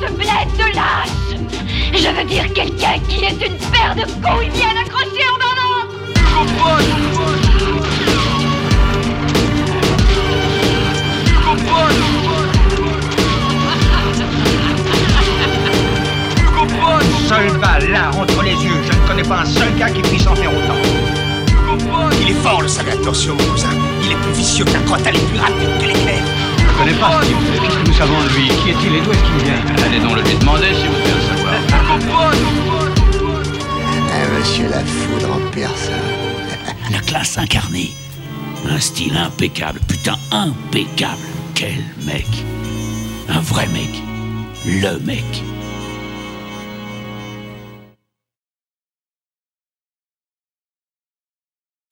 te plaît, de lâche. Je veux dire quelqu'un qui est une paire de couilles bien accrochées en un autre. Seule balle, là, entre les yeux. Je ne connais pas un seul gars qui puisse en faire autant. Il est fort, le saga. Attention, mon cousin. Il est plus vicieux qu'un crottal et plus rapide que l'éclair. Je ne connais pas Steve. Qu'est-ce que nous savons de lui? Qui est-il et d'où est-ce qu'il vient? Allez donc le lui demander si vous voulez le savoir. Monsieur la foudre en personne. La classe incarnée. Un style impeccable. Putain, impeccable. Quel mec. Un vrai mec. Le mec.